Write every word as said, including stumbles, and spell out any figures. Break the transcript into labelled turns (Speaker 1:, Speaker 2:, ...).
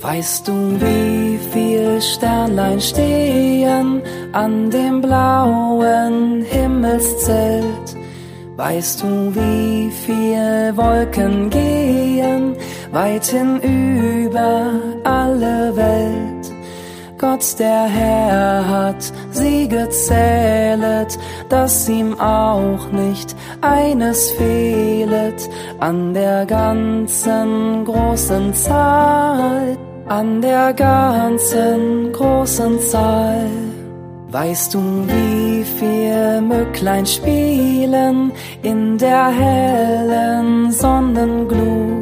Speaker 1: Weißt du, wie viel Sternlein stehen an dem blauen Himmelszelt? Weißt du, wie viel Wolken gehen weit hinüber alle Welt? Gott, der Herr, hat sie gezählet, dass ihm auch nicht eines fehlet an der ganzen großen Zahl, an der ganzen großen Zahl. Weißt du, wie viel Mücklein spielen in der hellen Sonnenglut?